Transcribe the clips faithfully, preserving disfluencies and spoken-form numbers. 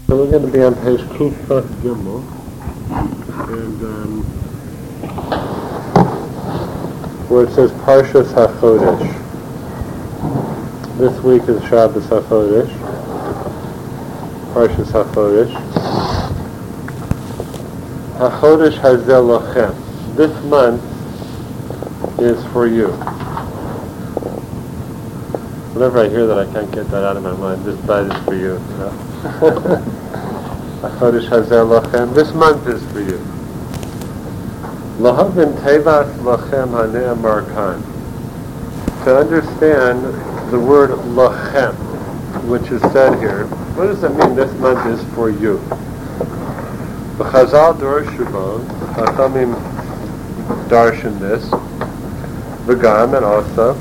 So we're going to be on page Kufa Gimel, and um, where it says Parshas HaChodesh. This week is Shabbos HaChodesh, Parshas HaChodesh. HaChodesh Hazel Lochem. This month is for you. Whenever I hear that, I can't get that out of my mind. This bite is for you. You know? HaChodesh Hazel Lochem. This month is for you. Lahavin Tevas Lochem HaNe'amar Kan. To understand the word Lochem, which is said here, what does it mean this month is for you? B'chazal Dorshu Bo, Chachamim darshan this, V'gam, and also,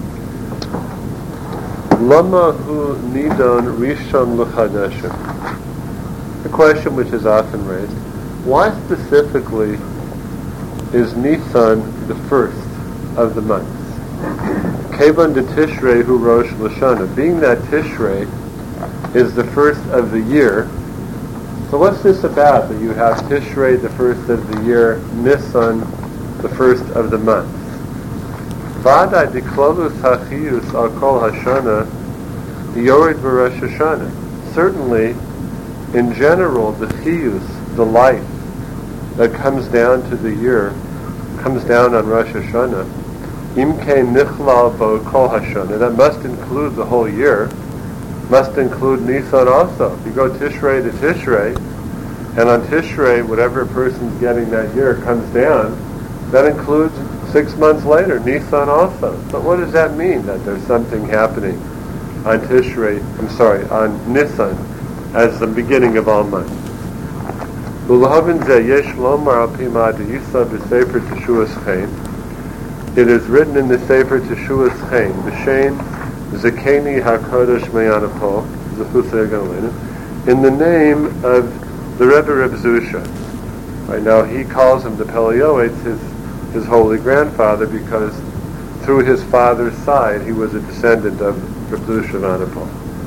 Lama hu nidon rishon l'chadeshim. The question which is often raised, why specifically is Nisan the first of the months? Kevan de Tishrei hu Rosh Lashana. Being that Tishrei is the first of the year, so what's this about that you have Tishrei the first of the year, Nisan the first of the month? Vadai diklolus hachiyus al kol hashana yored v'rosh Hashanah. Certainly, in general, the chiyus, the life that comes down to the year, comes down on Rosh Hashanah. Imke nichlal bo kol hashana. That must include the whole year. Must include Nisan also. If you go Tishrei to Tishrei, and on Tishrei, whatever a person's getting that year comes down, that includes six months later, Nisan also. But what does that mean, that there's something happening on Tishrei, I'm sorry, on Nisan, as the beginning of all months? It is written in the Sefer Teshuas Chaim, B'Shem Zekeni HaKodesh Me'anapo, in the name of the Rebbe Reb Zusha. Right now, he calls him the Pelioetz, his his holy grandfather, because through his father's side he was a descendant of Reb Zusha Me'anapo.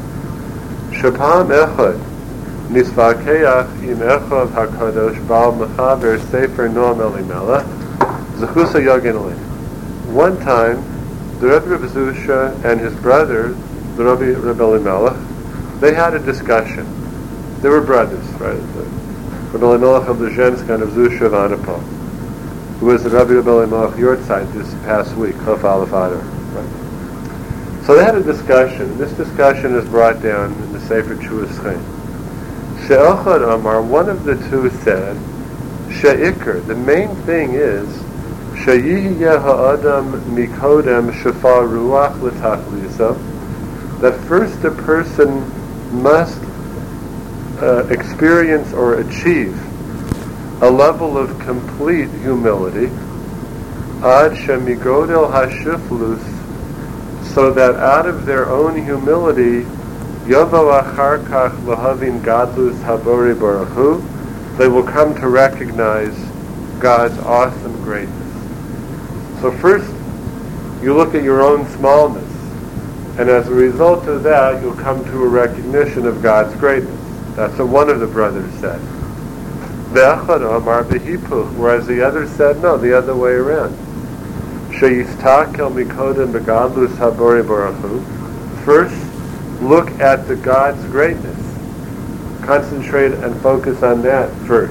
Shapam Echad Nisvakeach im Echad HaKodesh Baal Mechaber Sefer Noam Elimelech Zechusa Yagin Elin. One time, the Rebbe Reb Zusha and his brother, the Rebbe Reb Elimelech, they had a discussion. They were brothers, right? Reb Elimelech of Lezhensk and of Zusha of Anapol, who was the Rebbe Reb Elimelech Yortzeit this past week, Chof Aleph Adar. Right? So they had a discussion. This discussion is brought down in the Sefer Teshuas Chaim. She'echad Amar, one of the two said, She'ikr, the main thing is, She'yihyeh ha'adam mikodem shafar ruach l'tachlisa, that first a person must uh, experience or achieve a level of complete humility, ad shemigodel hashiflus, so that out of their own humility, yavo achar kach lahavin gadlus habori baruch hu, they will come to recognize God's awesome greatness. So first, you look at your own smallness, and as a result of that, you'll come to a recognition of God's greatness. That's what one of the brothers said. Ve'achad amar b'hipuch, whereas the other said, no, the other way around. Sheyistakel mikodem begadlus habori baruch hu. First, look at the God's greatness. Concentrate and focus on that first.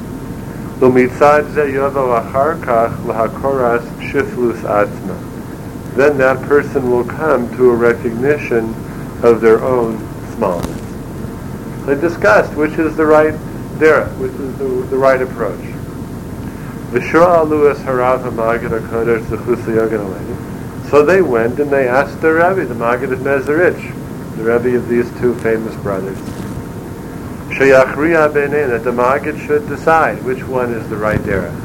Umitzad ze yovo achar kach lahakoras shiflus atzma. Then that person will come to a recognition of their own smallness. They discussed which is the right derech, which is the, the right approach. So they went and they asked the Rebbe, the Maggid of Mezerich, the Rebbe of these two famous brothers, that the Maggid should decide which one is the right derech.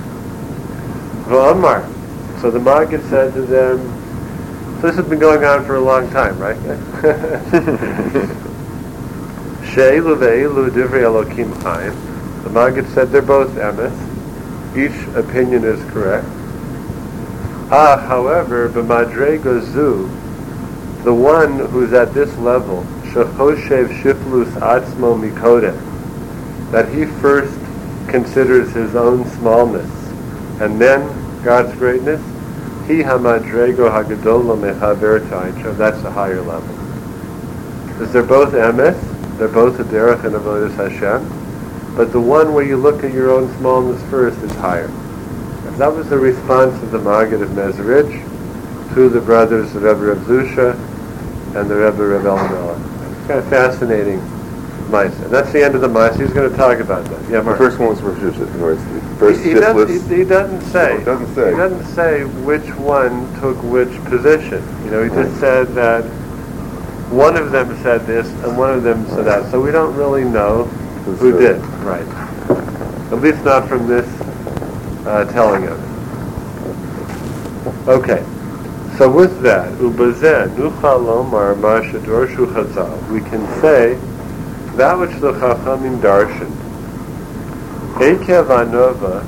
So the Maggid said to them, so this has been going on for a long time, right? She'elu ve'elu divrei Elokim chaim. The Maggid said they're both emes. Each opinion is correct. Ah, however, b'madrega zu, the one who's at this level, shechoshev shiflus atzmo mikodem, that he first considers his own smallness and then God's greatness, Hi hamadrego hagadola mechaver ta'incha, that's a higher level. Because they're both emes, they're both a derech and avodas Hashem, but the one where you look at your own smallness first is higher. And that was the response of the Maggid of Mezrich to the brothers of Rebbe Reb Zusha and the Rebbe Reb Elimelech. It's kind of fascinating. Maisa. And that's the end of the Maisa. He's going to talk about that. Yeah, Mark. The first one was Rosh Hashanah. The first he, he, fifth doesn't, list. he, he doesn't say. No, it doesn't say. He doesn't say which one took which position. You know, he just right. said that one of them said this and one of them said right. that. So we don't really know who, who did. Right. At least not from this uh, telling of it. Okay. So with that, Ubazeh nuchal lomar ma shedorshu Chazal, we can say that which the Chachamim darshan, Ekev Anova,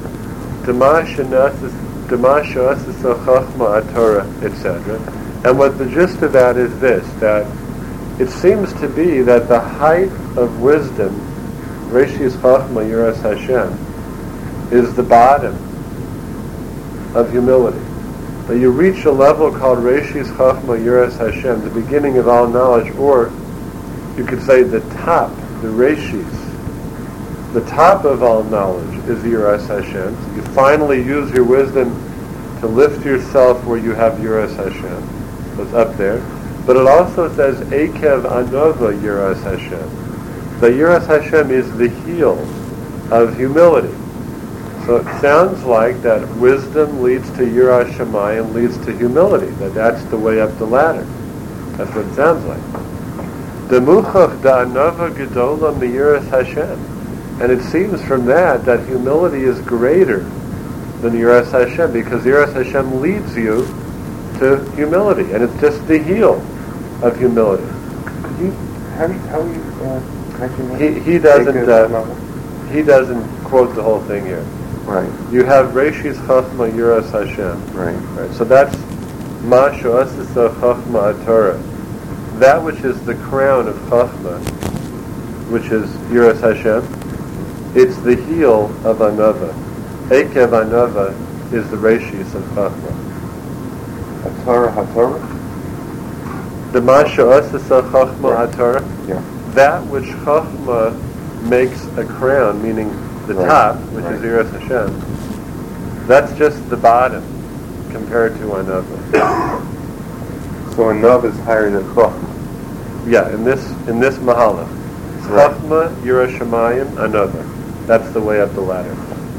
Demasha Asisa Chachma Atorah, et cetera. And what the gist of that is this, that it seems to be that the height of wisdom, Reshis Chachma Yiras Hashem, is the bottom of humility. That you reach a level called Reshis Chachma Yiras Hashem, the beginning of all knowledge, or you could say the top, the Reshis, the top of all knowledge is Yiras Hashem. So you finally use your wisdom to lift yourself where you have Yiras Hashem. So it's up there. But it also says Ekev Anova Yiras Hashem. The Yiras Hashem is the heel of humility. So it sounds like that wisdom leads to Yiras Shamayim, leads to humility. That that's the way up the ladder. That's what it sounds like. Demuchach da'anova gedola miyiras Hashem, and it seems from that that humility is greater than Yiras Hashem, because Yiras Hashem leads you to humility, and it's just the heel of humility. Could you how do you, how do you uh, mention that? He he doesn't uh, he doesn't quote the whole thing here. Right. You have Reshis Chachma Yiras Hashem. Right. Right. So that's Ma Shoasisa Chachma Atorah. That which is the crown of Chachma, which is Yiras Hashem, it's the heel of Anova. Ekev Anova is the Reshis of Chachma. Atorah, Hatorah? The Masha Asasa Chachma Right. Atorah. Yeah. That which Chachma makes a crown, meaning the right. top, which right. is Yiras Hashem, that's just the bottom compared to Anova. So Anova is higher than Chachma. Yeah, in this in this Mahala. Right. Chachma, Yiras Shamayim, Anova. That's the way up the ladder.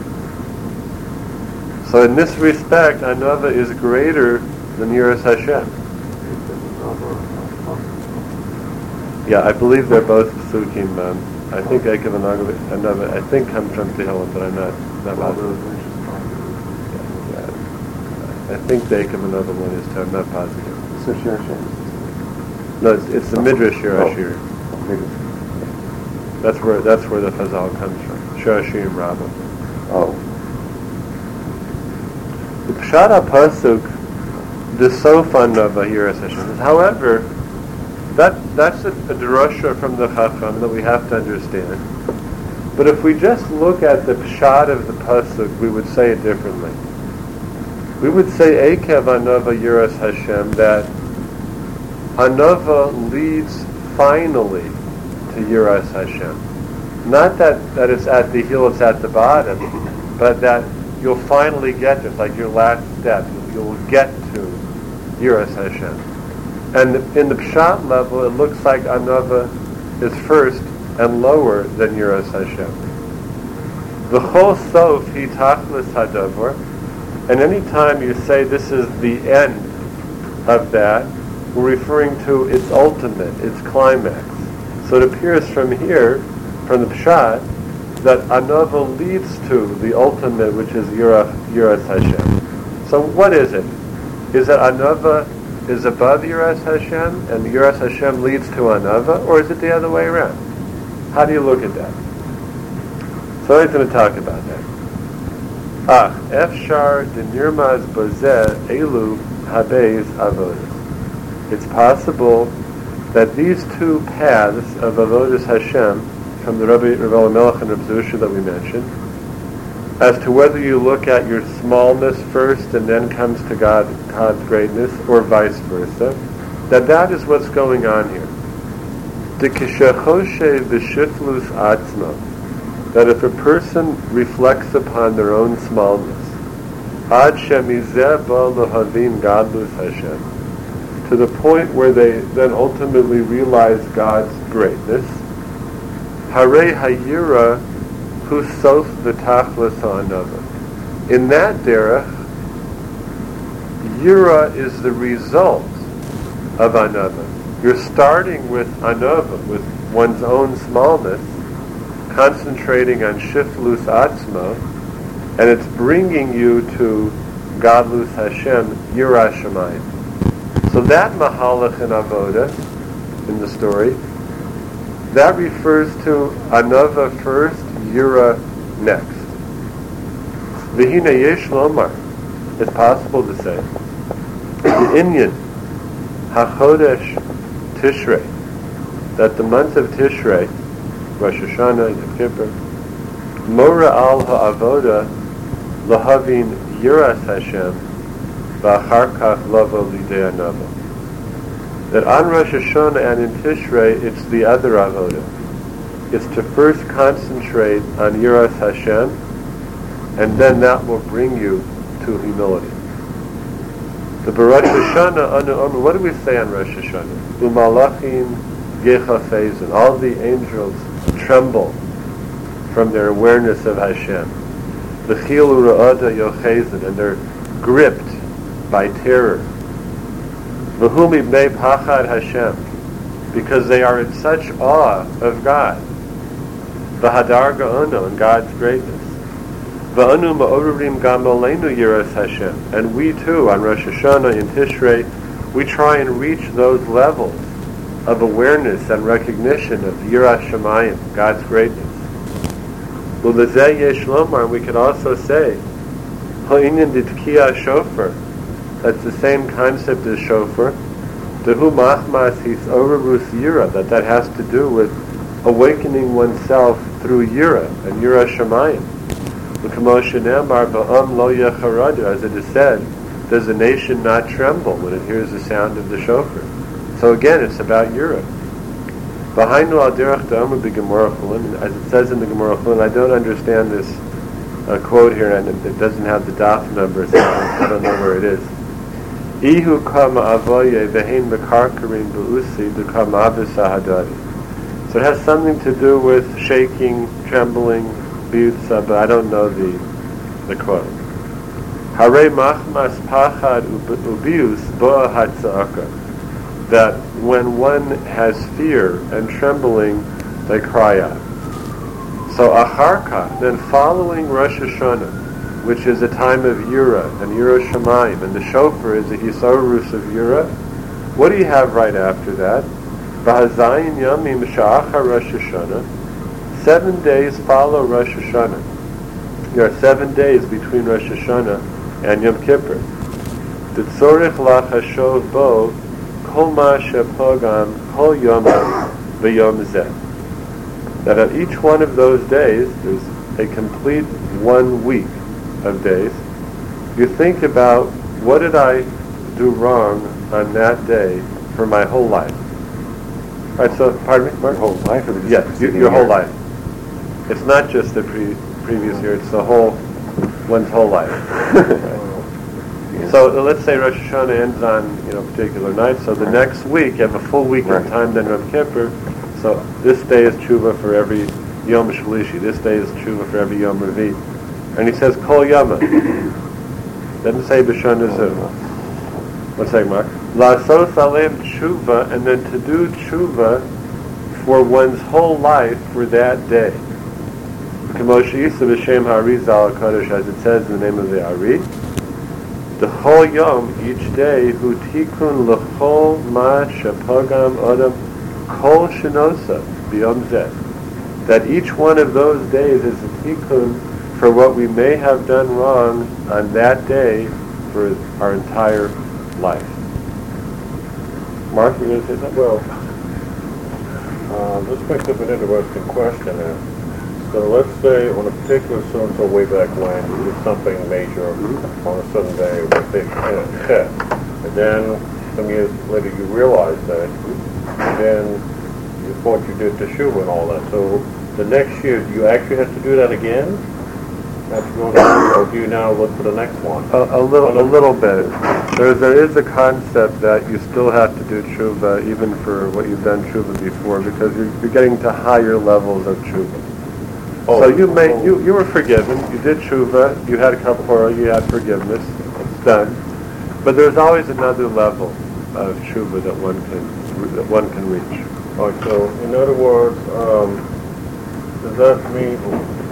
So in this respect, Anova is greater than Yiras Hashem. Yeah, I believe they're both Pesukim. Um, I think Ekev Anova, I think comes from Tehillim, but I'm not not positive. Yeah, yeah. I think the Ekev Anova one is too. I'm not positive. So Shirashim. No, it's, it's the Midrash Shirashir. Oh. That's where that's where the Chazal comes from. Shirashir and Rabbah. Oh. The Pshat HaPasuk, the Sofan of Yiras Hashem. However, that that's a, a drasha from the Chacham that we have to understand. But if we just look at the Pshat of the Pasuk, we would say it differently. We would say Ekev Anova Yiras Hashem, that Anova leads finally to Yiras Hashem. Not that, that it's at the heel, it's at the bottom, but that you'll finally get this, like your last step. You'll get to Yiras Hashem. And in the Pshat level, it looks like Anova is first and lower than Yiras Hashem. The whole sof hi tachlis hadavar, and any time you say this is the end of that, we're referring to its ultimate, its climax. So it appears from here, from the Pshat, that Anova leads to the ultimate, which is Yiras, Yiras Hashem. So what is it? Is that Anova is above Yiras Hashem, and Yiras Hashem leads to Anova, or is it the other way around? How do you look at that? So he's going to talk about that. Ach, efshar denirmaz bazeh elu habeis avodas. It's possible that these two paths of avodas Hashem from the Rabbi Rav Elimelech and Rav Zusha that we mentioned, as to whether you look at your smallness first and then comes to God, God's greatness, or vice versa, that that is what's going on here. That if a person reflects upon their own smallness, ad shemizeh ba lahavin gadlus Hashem, to the point where they then ultimately realize God's greatness, Harei hayira hu sof v'tachlis ha'anava. In that derech, yira is the result of anava. You're starting with anava, with one's own smallness, concentrating on shiflus atzma, and it's bringing you to Gadlus Hashem, Yira Shamayim. So that mahalach in avoda, in the story, that refers to anava first, Yira next. V'hina yesh lomar, it's possible to say, the Inyan, HaChodesh Tishrei, that the month of Tishrei, Rosh Hashanah, Yom Kippur, Mora al ha'avoda lahavin yiras Hashem v'achar kach lavo lidei anava. That on Rosh Hashanah and in Tishrei, it's the other avoda. It's to first concentrate on yiras Hashem, and then that will bring you to humility. The Rosh Hashanah, anu omer, what do we say on Rosh Hashanah? Umalachim gechafezin. All the angels tremble from their awareness of Hashem. The chilu ra'ada yochezin, and they're gripped by terror. V'hum ibnei pachad Hashem, because they are in such awe of God. V'hadar ga'ono, and God's greatness. V'anu ma'orurim gam oleinu yiras Hashem, and we too on Rosh Hashanah in Tishrei, we try and reach those levels of awareness and recognition of Yiras Shamayim, God's greatness. L'zeh yesh lomar, we can also say, ha'inyan ditkiya shofar, that's the same concept as shofar, dehu machmas his orurus yira, that that has to do with awakening oneself through yira and Yiras Shamayim. As it is said, does a nation not tremble when it hears the sound of the shofar? So again, it's about Yira. As it says in the Gemara Chulin, I don't understand this uh, quote here, and it, it doesn't have the daf number, so I don't know where it is. Ihu kama avoye vehein bekarkarin beusi dekama avisa. So it has something to do with shaking, trembling, but I don't know the the quote. Hare machmas pachad ubius boa hatzaka. That when one has fear and trembling, they cry out. So acharka, then following Rosh Hashanah, which is a time of Yira and Yiras Shamayim, and the shofar is the hisorus of Yira. What do you have right after that? V'hazayin yamim sha'achar Rosh Hashanah. Seven days follow Rosh Hashanah. There are seven days between Rosh Hashanah and Yom Kippur. Tzorich lach hashov bo kol ma shepogam kol yom v'yom zeh. That at each one of those days, there's a complete one week of days. You think about, what did I do wrong on that day for my whole life? All right, so, pardon me, Mark? Whole life? Or yes, your, your whole life. It's not just the pre- previous year, it's the whole, one's whole life. Right. So uh, let's say Rosh Hashanah ends on, you know, a particular night, so the next week, you have a full week right. of time, then Yom Kippur, so this day is tshuva for every Yom Shlishi, this day is tshuva for every Yom Revi. And he says, Kol Yama. Doesn't say B'Shana Zu. One second, Mark. La'asos aleim tshuva, and then to do tshuva for one's whole life for that day. As it says in the name of the Ari, the whole yom, each day, hu tikun l'chol ma shapagam adam kol shenosa b'yom zeh. That each one of those days is a tikun for what we may have done wrong on that day for our entire life. Mark, you going to say something? Well, Uh, this brings up an interesting question. Uh, so let's say on a particular so-and-so way back when you did something major mm-hmm. on a certain day with a big test, and then some years later you realized that, and then you thought you did teshuva and all that. So the next year, do you actually have to do that again? Have to go on, or do you now look for the next one? A, a little, a little bit. There, there is a concept that you still have to do tshuva even for what you've done tshuva before, because you're, you're getting to higher levels of tshuva. Oh, so you made, oh. you, you were forgiven. You did tshuva. You had a kapora. You had forgiveness. It's done. But there's always another level of tshuva that one can that one can reach. All right. So, in other words, um, does that mean?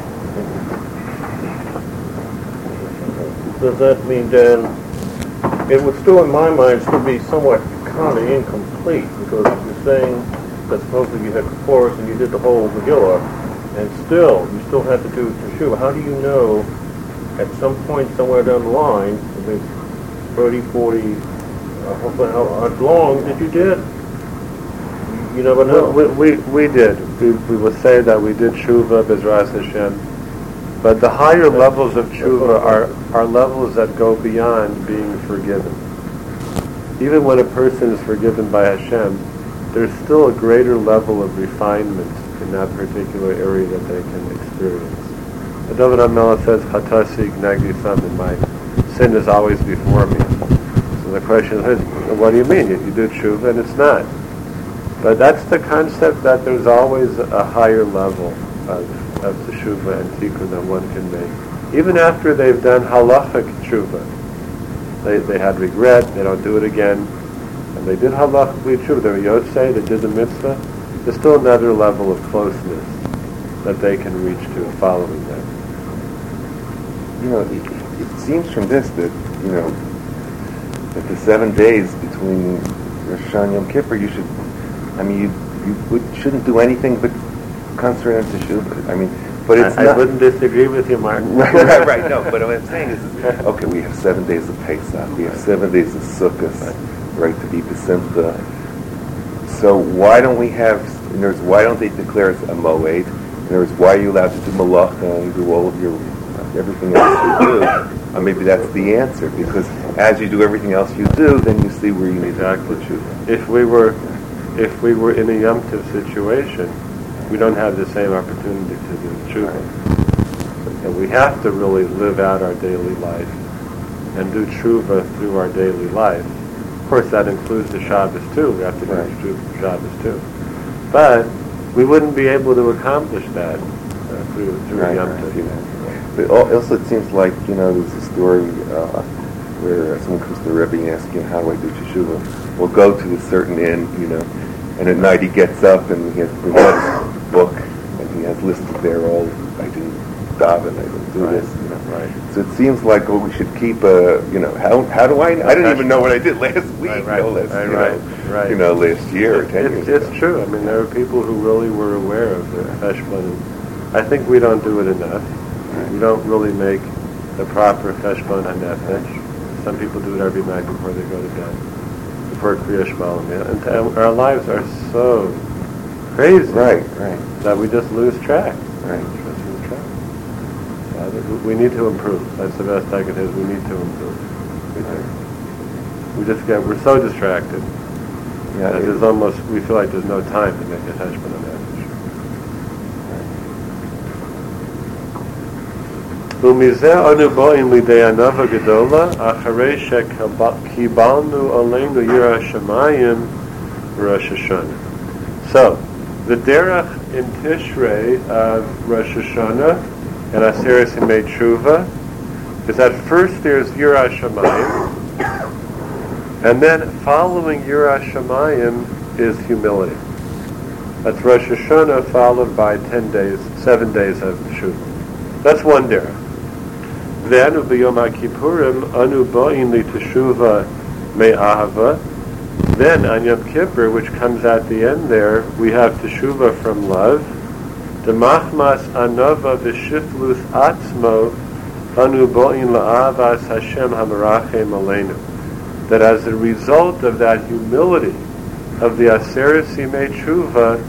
Does that mean then it would still, in my mind, still be somewhat kind of incomplete, because you're saying that supposedly you had Kaporis and you did the whole Megillah, and still, you still had to do Teshuva. How do you know at some point somewhere down the line, I think thirty, forty, uh, hopefully how, how long did you did? You, you never know. We, we, we did. We, we will say that we did Teshuva, Bezras Hashem. But the higher levels of tshuva are, are levels that go beyond being forgiven. Even when a person is forgiven by Hashem, there's still a greater level of refinement in that particular area that they can experience. The David HaMelech says, Chatasi gnagdi samin, my sin is always before me. So the question is, what do you mean? You, you do tshuva and it's not. But that's the concept that there's always a higher level of of teshuva and tikkun that one can make. Even after they've done halachic teshuva, they they had regret, they don't do it again, and they did halachically teshuva, they were yosei, they did the mitzvah, there's still another level of closeness that they can reach to following that. You know, it, it seems from this that, you know, that the seven days between Rosh Hashanah and Yom Kippur, you should, I mean, you, you would, shouldn't do anything but concentrate on teshuva. I mean, but it's I, not... I wouldn't disagree with you, Mark. right, right, right. No, but what I'm saying is, is, okay, we have seven days of Pesach, we have seven days of Sukkot, right, right to be B'Simcha. So why don't we have, in other words, why don't they declare it a Moed? In other words, why are you allowed to do Malacha and do all of your, everything else you do? Or maybe that's the answer, because as you do everything else you do, then you see where you need exactly. to tshuva. If we were, if we were in a Yom Tov situation, we don't have the same opportunity to do tshuva. And we have to really live out our daily life and do tshuva through our daily life. Of course, that includes the Shabbos too. We have to do right. tshuva for Shabbos too. But we wouldn't be able to accomplish that uh, through, through right, Yom right, Tov. yeah. But also it seems like, you know, there's a story uh, where someone comes to the Rebbe and asks him, how do I do teshuva? We'll go to a certain inn, you know, and at night he gets up and he has he has his book and he has listed there all, I do daven, I don't do right. this, you know. Right. So it seems like, well, we should keep a, you know, how how do I, I didn't even know what I did last week, right, right, you know, last, right, you, right, know, right. you know, last year or ten it's, years it's ago. It's true. I mean, there are people who really were aware of the cheshbon. I think we don't do it enough. Right. We don't really make the proper cheshbon hanefesh. Some people do it every night before they go to bed, before Kriya Shema. And to, our lives are so crazy, right, right, that we just lose track. Right. Just lose track. So we need to improve. That's the best I can say. Is we need to improve. We, do. we just get we're so distracted. Yeah, that there's almost we feel like there's no time to make a cheshbon hanefesh. ומזה אנו באים לידי ענווה גדולה אחרי שקיבלנו עלינו יראת שמיים בראש השנה. So, the derech in Tishrei of Rosh Hashanah and Aseret Yemei Tshuva is that first there's Yiras Shamayim, and then following Yiras Shamayim is humility. That's Rosh Hashanah followed by ten days, seven days of Tshuva. That's one derech. Then, B'Yom HaKippurim, anu ba'in li teshuva me'ahava. Then, on Yom Kippur, which comes at the end there, we have teshuva from love. Demachmas anava v'shiflus atzmo, anu ba'in la'avas Hashem hamarachem aleinu. That as a result of that humility of the Aseret Yemei Tshuva,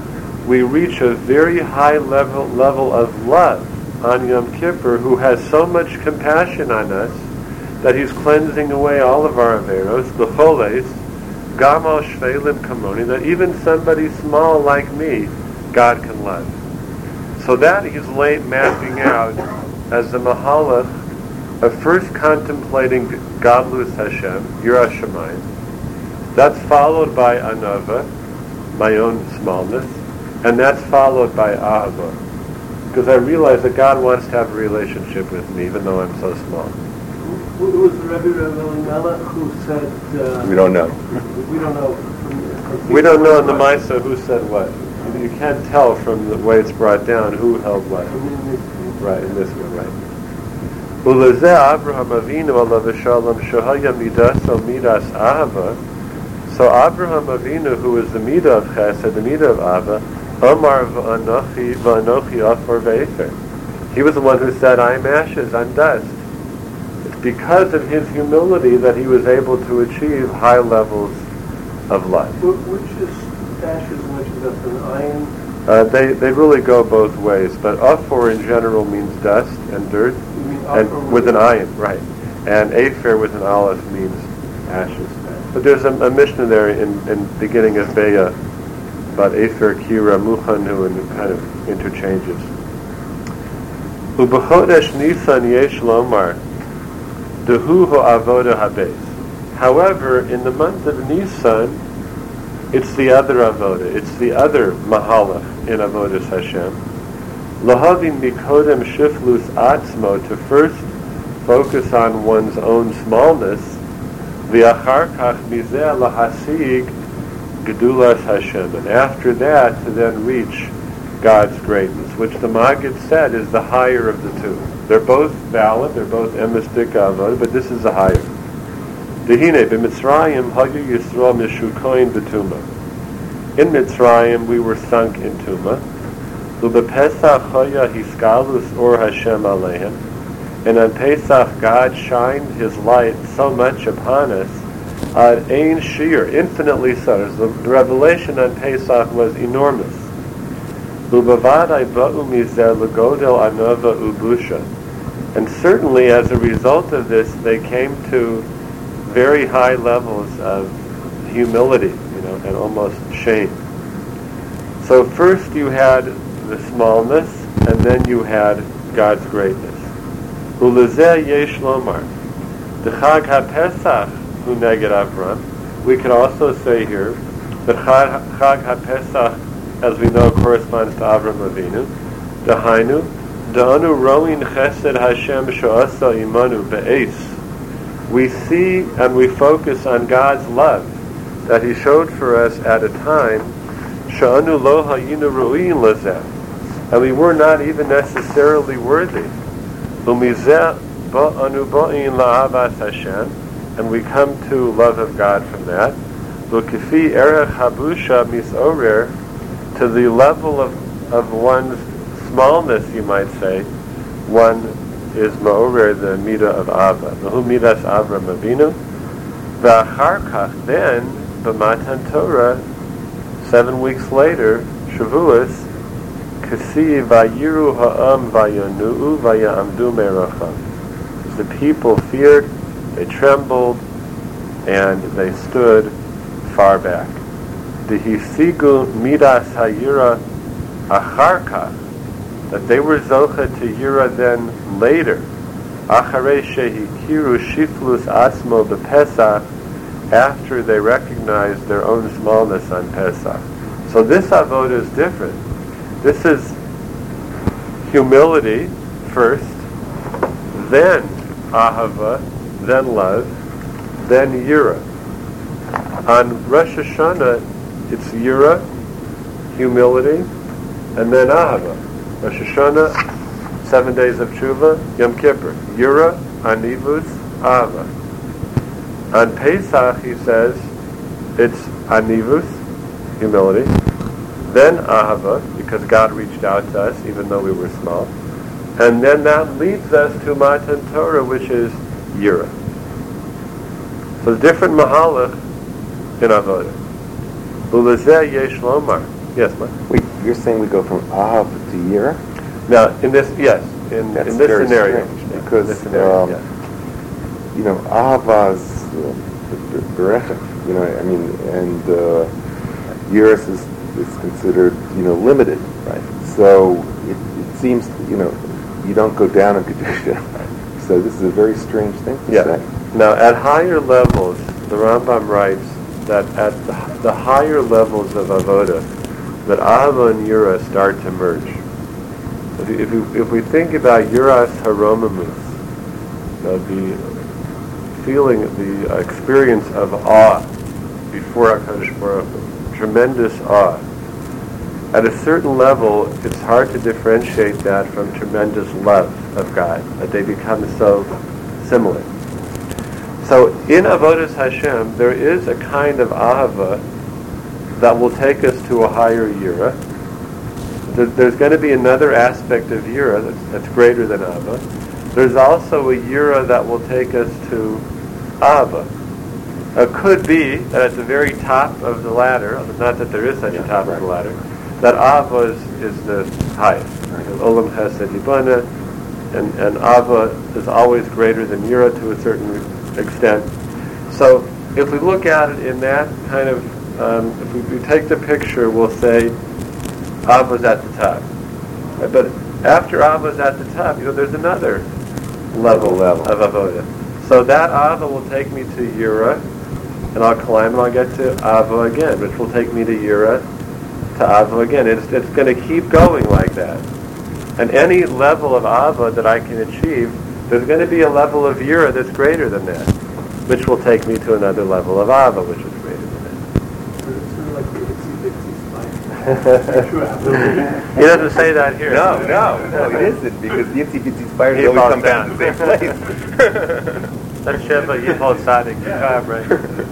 we reach a very high level level of love on Yom Kippur, who has so much compassion on us that he's cleansing away all of our averos, the choles, gamal shvelim kamoni, that even somebody small like me, God can love. So that he's late mapping out as the mahalach of first contemplating Gadlus Hashem, Yirah Shamayim. That's followed by Anava, my own smallness, and that's followed by Ahava. Because I realize that God wants to have a relationship with me, even though I'm so small. Who was the Rebbe Reb Elimelech who said... Uh, We don't know. We don't know. We don't know in the Maisa who said what. You, you can't tell from the way it's brought down who held what. Right, in this one, right. Ulazeh Abraham Avinu alav shalom shahaya midaso midas ahava. So Abraham Avinu, who is the midah of chesed, the midah of Ava, Omar v'anochi v'anochi afar ve'efer. He was the one who said, I am ashes, I'm dust. It's because of his humility that he was able to achieve high levels of life. Which is ashes and which is dust, an iron? Uh, they, they really go both ways, but Afar in general means dust and dirt, and with an ayin, right. And Afer with an aleph means ashes. But there's a, a Mishnah there in, in beginning of Be'ah about Afer, Kira, Muchanu, and it kind of interchanges. U'b'chodesh Nisan yesh lomar dehu ho'avoda habeis. However, in the month of Nisan, it's the other avoda. It's the other mahalach in avodas Hashem. Lahavin mikodem shiflus atzmo, to first focus on one's own smallness. V'achar kach mizeh lahasig gedulas Hashem, and after that to then reach God's greatness, which the Maggid said is the higher of the two. They're both valid. They're both emistik avoda, but this is the higher. Dehine b'Mitzrayim hayu Yisrael mishukoin b'tuma. In Mitzrayim we were sunk in tuma. U'b'Pesach haya hiskalus or Hashem aleihem. And on Pesach God shined His light so much upon us, ad ein shir, infinitely so. The revelation on Pesach was enormous. U'b'vadai ba'u mizeh l'godel anova u'busha. And certainly as a result of this they came to very high levels of humility, you know, and almost shame. So first you had the smallness, and then you had God's greatness. Ulazeh yesh lomar, the Chag HaPesach hu neged Avram. We can also say here that Chag HaPesach, as we know, corresponds to Avram Avinu. Dahainu, da'anu roin chesed Hashem she'asa imanu be'es. We see and we focus on God's love that He showed for us at a time, she'anu lo hayinu ru'in lezeh, and we were not even necessarily worthy. Umizeh ba'anu ba'in la'avas Hashem, and we come to love of God from that. L'kifi erech habusha misorer, to the level of, of one's smallness, you might say, one is ma'orer, the midah of Ava. V'hu midas Avram Avinu. V'achar kach, then, b'matan Torah, seven weeks later, Shavuos, kasi vayiru ha'am vayonu'u vayamdu meracham. The people feared, they trembled, and they stood far back. Dehisigu midas hayira achar kach, that they were zocha to Yira then later, acharei shehikiru shiflus asmo b'Pesach, after they recognized their own smallness on Pesach. So this avodah is different. This is humility first, then ahava, then love, then Yira. On Rosh Hashanah, it's Yira, humility, and then ahava. Rosh Hashanah, seven days of Tshuva, Yom Kippur, Yira, Anivus, Ava. On Pesach, he says, it's Anivus, humility, then Ahava, because God reached out to us, even though we were small, and then that leads us to Matan Torah, which is Yira. So the different mahalach in Avodah. Ulazeh yesh lomar. Yes, Mark? We you're saying we go from Ahav to Yira? Now, in this, yes, in, That's in this very scenario, strange, yeah, because, in this scenario, um, yeah. You know, Ahavaz, Berechah, you know, I mean, and uh, Yiras is, is considered, you know, limited. Right. So it, it seems, you know, you don't go down in Kedusha. So this is a very strange thing to Yeah. say. Now, at higher levels, the Rambam writes that at the, the higher levels of Avoda, that Ahava and Yira start to merge. If, you, if, you, if we think about Yiras Haromamus, you know, the feeling, the uh, experience of awe before HaKadosh Baruch Hu, tremendous awe. At a certain level, it's hard to differentiate that from tremendous love of God, that they become so similar. So in Avodas Hashem, there is a kind of ahava that will take us to a higher yira. There, there's going to be another aspect of yira that's, that's greater than ahava. There's also a yira that will take us to ahava. It could be that at the very top of the ladder, not that there is such yeah, a top right. of the ladder, that ahava is, is the highest. Olam Chesed Yibana, and, and ahava is always greater than yira to a certain extent. So if we look at it in that kind of, um, if we, we take the picture, we'll say ahava's at the top. But after ahava's at the top, you know, there's another level, level. of avoda. So that ahava will take me to yira, and I'll climb and I'll get to ahava again, which will take me to yira, to ahava again. It's, it's going to keep going like that. And any level of ahava that I can achieve, there's going to be a level of yira that's greater than that, which will take me to another level of ahava, which is greater than that. It's sort of like the itsy bitsy spider. He doesn't say that here. No, no, no, it isn't, because the itsy bitsy spiders always come down to the same place. That's Sheva Yipol Tzaddik, Yikab, right?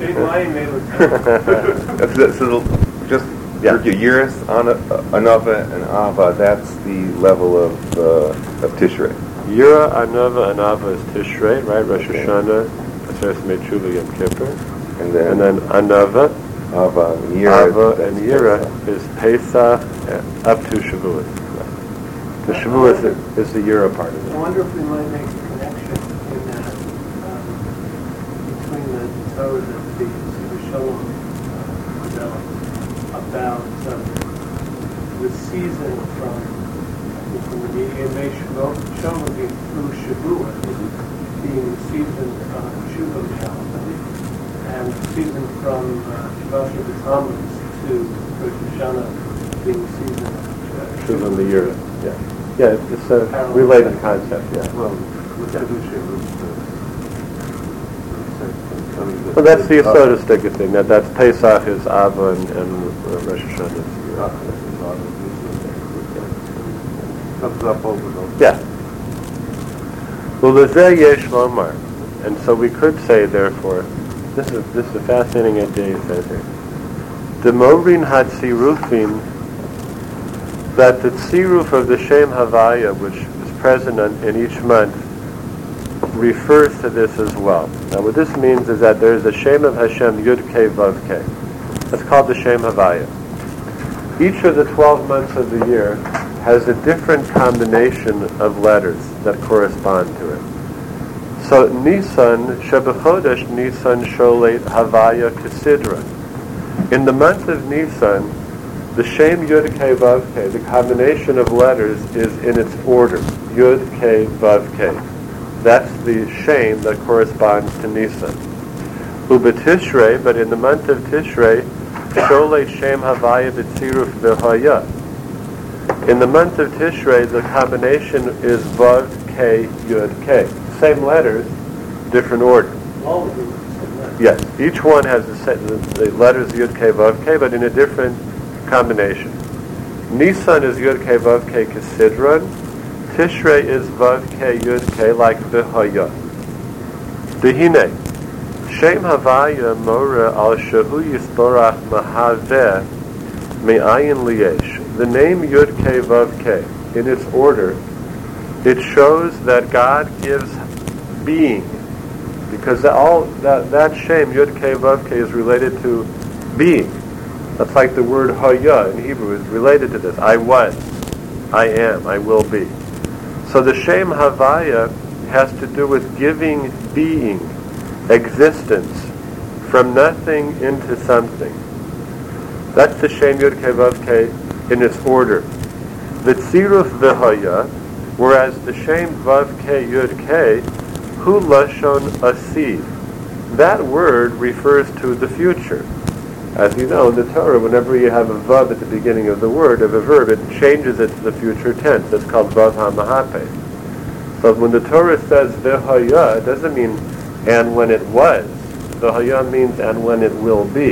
so, so just yeah. your Yiras, Anava, and Ava, that's the level of uh, of Tishrei. Yira, Anava, and Ava is Tishrei, right? Rosh Hashanah, Aseret Mechuva, Yom Kippur. And then, and then Anava, Ava, and Yira, Ava, and Yira is Pesach up to Shavuot. The Shavuot is, is the Yira part of it. I wonder if we might make a connection in that um, between the Torah that the Shalom uh, developed about um, the season from from the median nation Shalom being through Shavuot, being the season of Shuvah and the season from Shabbat uh, B'Tammuz to Rosh Hashanah being the season of Shuvah and the Yira. Yeah. Yeah, it's a related concept, yeah. Well, yeah. Well, that's the Yisodistic thing. That, that's Pesach is Ava and, and Rosh Hashanah is Yira. Comes up over those. Yeah. Well, Lezeh Yesh Lomar. And so we could say, therefore, this is this is a fascinating idea he says here. Demorin Hatzirufim, that the tziruf of the Shem Havaya, which is present in each month, refers to this as well. Now, what this means is that there is a Shem of Hashem Yud Kei Vav Kei. That's called the Shem Havaya. Each of the twelve months of the year has a different combination of letters that correspond to it. So Nisan, Shebechodesh Nisan Sholet Havaya Kesidra. In the month of Nisan, the Shem Yud Kei Vav Kei, the combination of letters, is in its order. Yud Kei Vav Kei. That's the Shem that corresponds to Nisan. Uba Tishrei, but in the month of Tishrei, Sholet Shem Havaya B'tziruf V'Haya. In the month of Tishrei, the combination is Vav Kei Yud Kei. Same letters, different order. all of them are the same letter. Yes, each one has the, same, the, the letters Yud Kei Vav Kei, but in a different combination. Nisan is Yud Kei Vav Kei Kesidron. Tishrei is Vav Kei Yud Kei like V'Haya. Dehine. Shem Havaya Mora al Shahu Yisborach Mahaveh Me'ayin Liyesh. The name Yud Kei Vav Kei, in its order, it shows that God gives being, because all that that Shem Yud Kei Vav Kei is related to being. That's like the word haya in Hebrew is related to this. I was, I am, I will be. So the Shem Havaya has to do with giving being, existence, from nothing into something. That's the Shem Yud Kei Vav Kei in its order. The Tziruf V'Haya, whereas the Shem Vav Kei Yud Kei, Hu Lashon Asiv. That word refers to the future. As you know, in the Torah, whenever you have a Vav at the beginning of the word, of a verb, it changes it to the future tense. It's called Vav HaMahape. So when the Torah says V'Haya, it doesn't mean and when it was. V'Haya means and when it will be.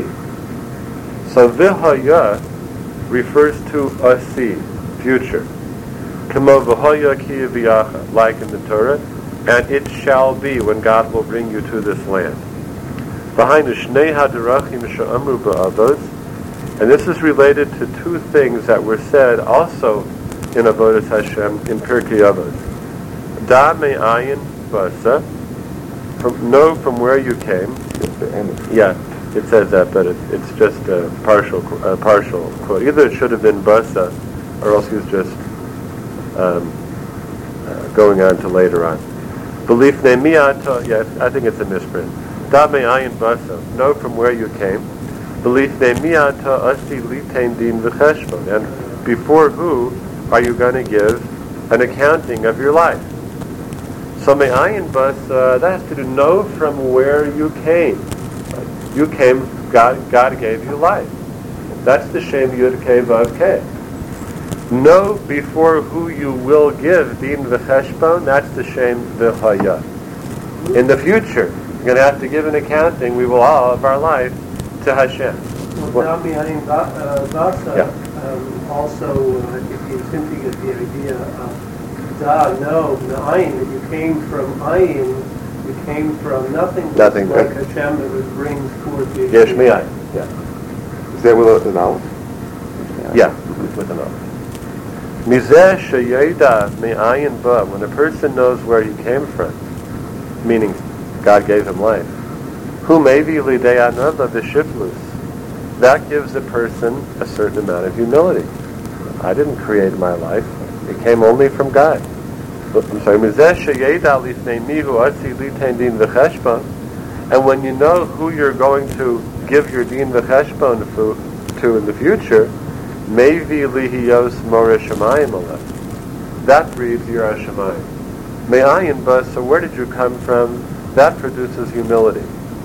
So V'Haya refers to Asi, future. Kamo V'Haya Ki V'Yacha, like in the Torah, and it shall be when God will bring you to this land. Behind the Shnei Hadarachim She'amru Ba'avos, and this is related to two things that were said also in Avodas Hashem in Pirkei Avos. Da me'ayin basa, from know from where you came. Yeah, it says that, but it, it's just a partial, a partial quote. Either it should have been basa, or else he was just um, uh, going on to later on. Belief ne'mi'ata, yes, I think it's a misprint. Da me'ayin basa, know from where you came. Belief ne'mi'ata asi litain din v'cheshbon, and before who are you going to give an accounting of your life? So me'ayin basa, that has to do know from where you came. You came, God, God gave you life. That's the Shem Yud Kei Vav Kei. Know before who you will give din v'cheshbon, that's the Shem V'Haya. In the future, you're going to have to give an accounting, we will all, of our life, to Hashem. Well, me'ayin basa, Yeah. um, also, uh, if you simply get the idea of da, no, me'ayin, that you came from ayin, you came from nothing. Nothing. Like Hashem that was brings towards you. Yesh me'ayin. Yeah. Is that with an aleph? Yeah, with an oath. Mizeh sheyeda me'ayin ba, when a person knows where he came from, meaning God gave him life. Hu mevi lidei anava v'shiflus. That gives a person a certain amount of humility. I didn't create my life. It came only from God. I'm sorry. Mizeh sheyeda lifnei mihu atzi litain din v'cheshbon. And when you know who you're going to give your din v'cheshbon to in the future, mevi lihiyos moreh shamayim aleh. That breeds yirah shamayim. Me'ayin ba, so where did you come from? That produces humility.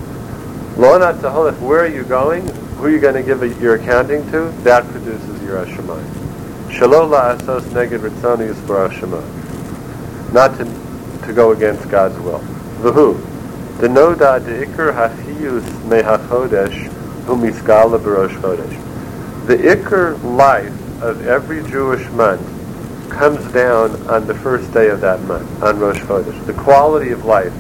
Lo natzaholech, where are you going? Who are you going to give your accounting to? That produces yirah shamayim. Shelo la'asos neged ritzoni yisbarach shema. Not to, to go against God's will. V'hu, denoda de'ikr hachiyus me'hachodesh hu miskala b'rosh chodesh. The ikr life of every Jewish month comes down on the first day of that month, on Rosh Chodesh. The quality of life.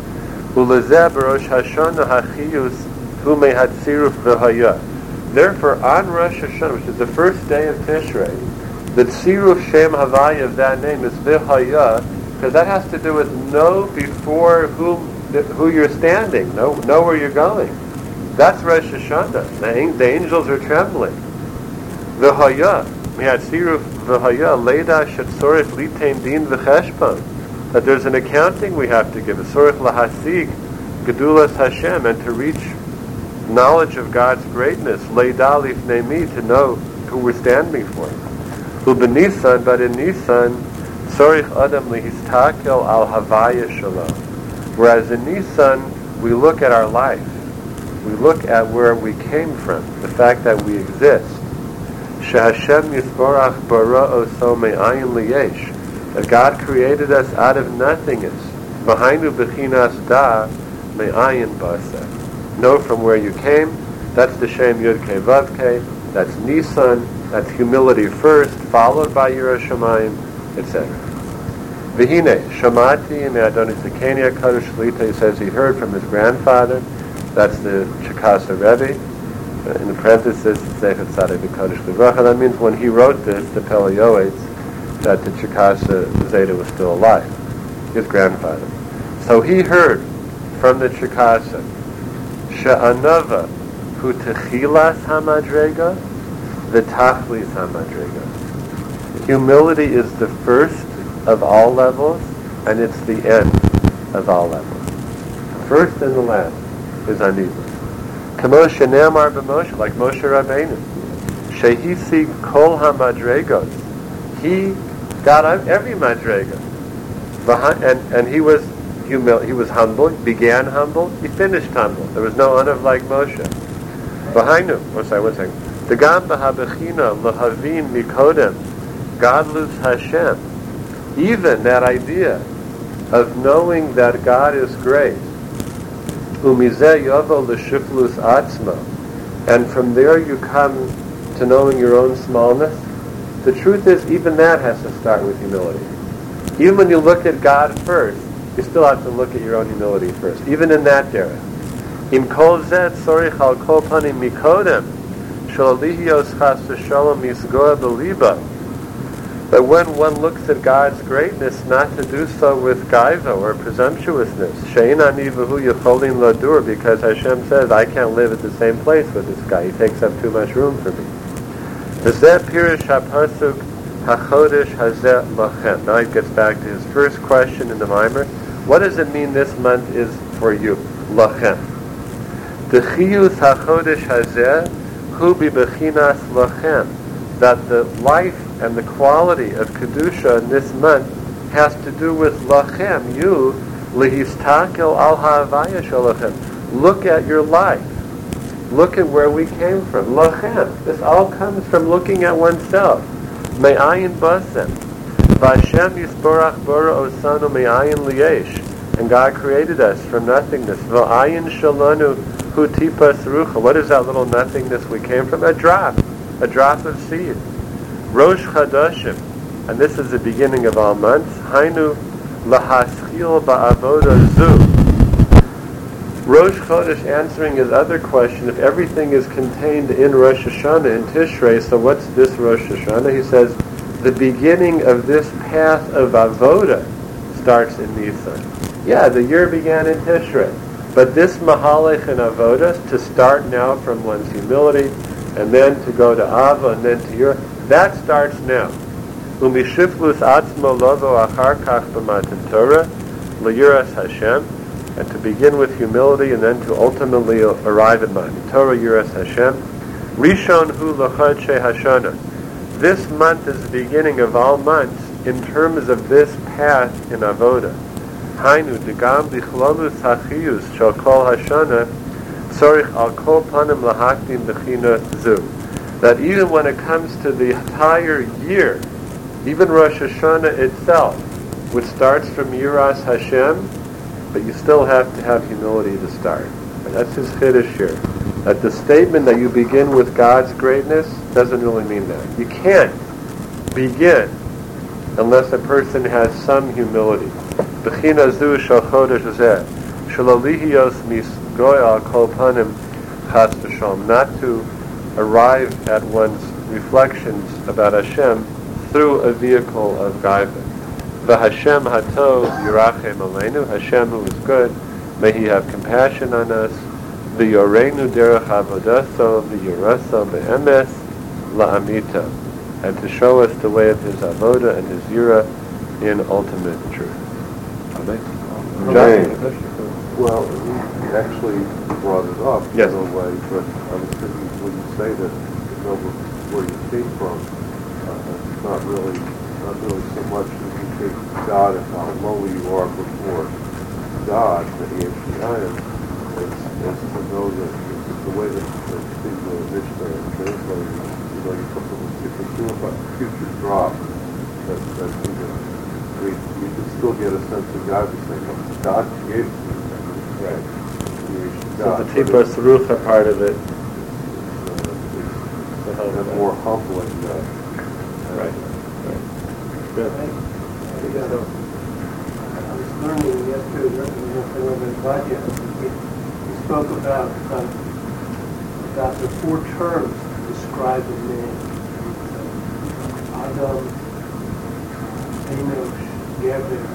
Ulezeh b'rosh Hashanah hachiyus hu me'hatziruf v'haya. Therefore, on Rosh Hashanah, which is the first day of Tishrei, the tziruf Shem Havaya of that name is v'haya, because that has to do with know before who who you're standing, know, know where you're going. That's Rosh Hashanah. The, the angels are trembling. V'haya, mihatziruf v'haya, leda shetzorich litain din v'cheshbon. That there's an accounting we have to give. Tzorich lahasig gedulas Hashem, and to reach knowledge of God's greatness. Leda lifnei mi, to know who we're standing for. U'b'nisan, but in Nisan, tzorich adam lihistakel al havaya shalom. Whereas in Nisan, we look at our life. We look at where we came from, the fact that we exist. Shehashem yisborach bara oso me'ayin liyesh. That God created us out of nothingness. V'hainu b'chinas da me'ayin basa. Know from where you came. That's the Shem Yud Kei Vav Kei. That's Nisan. That's humility first, followed by Yirah Shamayim, et cetera. V'hine, Shamati me'Adoni Tzidkeni HaKadosh Shlita, he says he heard from his grandfather. That's the Chikasa Rebbe. Uh, in the parenthesis, Zechat Tzaddik HaKadosh Livracha. That means when he wrote this, the Pele Yoetz, that the Chikasa Zeta was still alive, his grandfather. So he heard from the Chikasa, She'anava hu techilas hamadrega, v'tachlis hamadrega. Humility is the first of all levels, and it's the end of all levels. The first and the last is anivus. Kamo shene'amar b'Moshe, like Moshe Rabbeinu, shehisi kol hamadregos. He got every madrega, and and he was humil. He was humble. He began humble. He finished humble. There was no one of like Moshe. V'hainu. One second. One second. Degam b'habechina lahavin mikodem gadlus Hashem. Even that idea of knowing that God is great, umizeh yovo l'shiflus atzma, and from there you come to knowing your own smallness. The truth is, even that has to start with humility. Even when you look at God first, you still have to look at your own humility first. Even in that area. Im kol zeh tzorich al kol panim mikodem shel lihios chas v'shalom misgoa b'liba. But when one looks at God's greatness, not to do so with gaiva or presumptuousness, she'in ani v'hu yecholin ladur, because Hashem says, I can't live at the same place with this guy. He takes up too much room for me. Zeh pirish hapasuk hachodesh hazeh lachem. Now he gets back to his first question in the Mimer. What does it mean this month is for you? Lachem. D'chiyuth hachodesh hazeh hu bibechinas lachem. That the life and the quality of Kedusha in this month has to do with lachem, you, lihistakel al ha'avaya shalachem. Look at your life. Look at where we came from. Lachem. This all comes from looking at oneself. Me'ayin basem. V'Hashem yisborach bara osanu me'ayin liyesh. And God created us from nothingness. V'ayin shalanu hu tipas rucha. What is that little nothingness we came from? A drop. A drop of seed. Rosh Chadashim, and this is the beginning of all months. Hainu lahaschil ba'avoda zu. Rosh Chodesh answering his other question, if everything is contained in Rosh Hashanah, in Tishrei, so what's this Rosh Hashanah? He says, the beginning of this path of avoda starts in Nisan. Yeah, the year began in Tishrei, but this mahalech in avoda, to start now from one's humility, and then to go to Ava, and then to Yura, that starts now. Umishiflus atzmo lovo achar kach b'matan Torah l'yiras Hashem, and to begin with humility, and then to ultimately arrive at Matan Torah, yiras Hashem. Rishon hu l'chodshei Hashana. This month is the beginning of all months in terms of this path in avoda. Hainu degam bichlolus hachiyus shel kol Hashana tzorich al kol panim lahakdim b'china zu. That even when it comes to the entire year, even Rosh Hashanah itself, which starts from Yiras Hashem, but you still have to have humility to start. And that's his chiddush here. That the statement that you begin with God's greatness doesn't really mean that. You can't begin unless a person has some humility. B'china zu shel chodesh hazeh, shelo lihios misgoy al kol panim chas v'shalom, not to arrive at one's reflections about Hashem through a vehicle of gaiva. The Hashem hatov yirachem aleinu, Hashem who is good, may He have compassion on us. The yorenu derech avodaso, the yiraso be'emes la'amita, and to show us the way of His avoda and His yira in ultimate truth. Amen. Okay. Well, he actually brought it up yes. in a way, but I was thinking when you say that you know where you came from, uh, it's not really, not really so much that you take God and how low you are before God, the Yeshayim, is, is to know that the way that the thing the Mishnah translated, you know, you put them if you do about future drop, that that you know, we you can still get a sense of God to say, oh, God created me. Right. So the Tipas Rucha part of it, uh, is more humbling. Uh, right. Right. Good. I was learning yesterday with Rabbi Vadia. He spoke about um, about the four terms to describe a man: Adam, Enosh, Geber.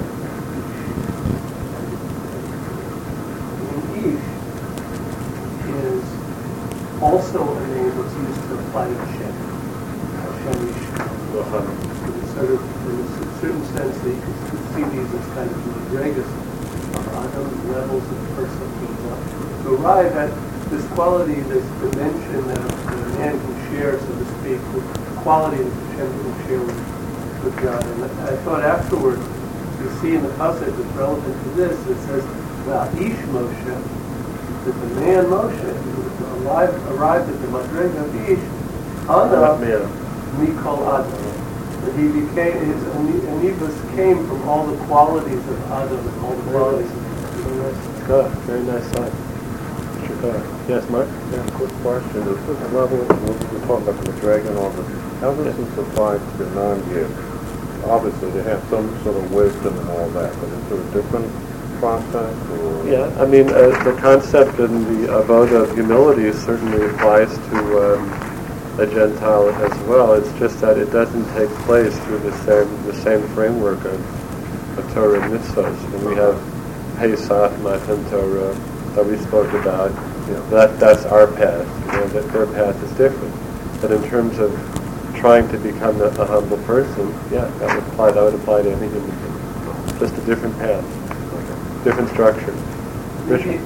Ish is also a name that's used to apply to Hashem. Hashem Yishmael. Sort of, in a certain sense, that you could see these as kind of madrigas of Adam, levels that a person goes up to arrive at this quality, this dimension that a, that a man can share, so to speak, with quality that Hashem can share with, with God. And I thought afterwards, you see in the passage that's relevant to this, it says, well, Ish Moshe, that the man Moshe, who arrived, arrived at the madriga of Ish, Adam, Mikol Adam. That he became, his Anibus came from all the qualities of Adam and all the qualities of Good, very nice side. Sure. Yes, Mark? Yeah, quick question. Is this level, we're talking about the dragon, all this, how does this apply to non-Jews? Obviously, they have some sort of wisdom and all that, but is there a different process? Or? Yeah, I mean, uh, the concept in the avoda of humility certainly applies to um, a Gentile as well. It's just that it doesn't take place through the same the same framework of, of Torah and mitzvahs. And we have Pesach, Matan Torah that we spoke about. You know, that that's our path. You know, that their path is different. But in terms of trying to become a, a humble person, yeah, that would apply. That would apply to any human being. Just a different path, different structure. Richard?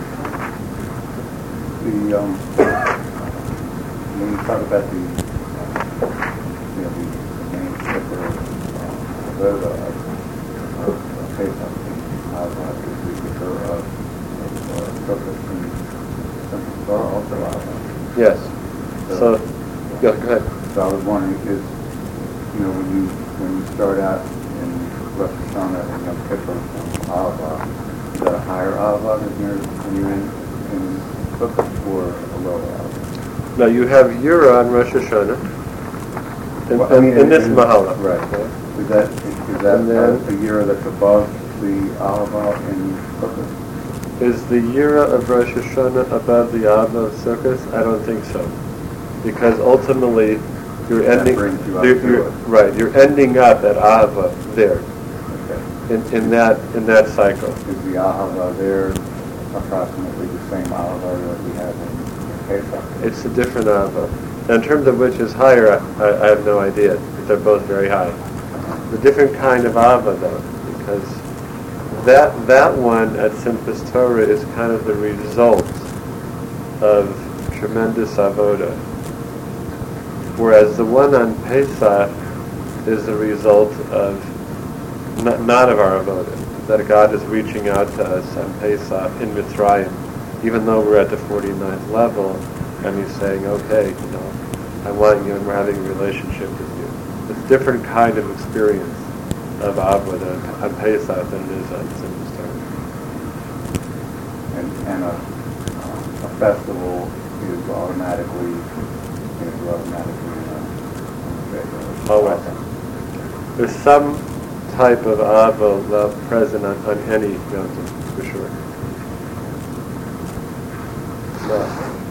The um, when you talk about the uh, you know the, the main slipper of Voda of of Pesach, uh, is the slipper of of Sukkot and Simchas Torah also out. Yes. So, So, yeah, go ahead. so I was wondering, is you know when you when you start out in Rosh Hashanah and Yom Kippur from Ahava, is that a higher Ahava than you're when you're in in Sukkot or a lower Ahava? Now you have Yura on Rosh Hashanah, in, Well, I in, mean, in this in- Mahala. Right. Okay? Is that is that And uh, then- a year that's above the Ahava in Sukkot? Is the Yira of Rosh Hashanah above the Av of Sukkot? I don't think so, because ultimately you're That ending. brings you up you're- to you're- it. right, you're ending up at Ahava there Okay. in, in that in that cycle. Is the Ahava there approximately the same Ahava that we have in, in Pesach? It's a different Ahava. Now, in terms of which is higher, I, I have no idea. But they're both very high. The different kind of Ahava, though, because that that one at Simchas Torah is kind of the result of tremendous avoda, whereas the one on Pesach is the result of not, not of our avoda. That God is reaching out to us on Pesach in Mitzrayim, even though we're at the forty-ninth level, and He's saying, "Okay, you know, I want you, and we're having a relationship with you." It's a different kind of experience of avoda on Pesach than it is on Simchas Torah. And, and a, uh, a festival is automatically is automatically in a, in a Always. There's some type of ava love present on, on any mountain, for sure. No.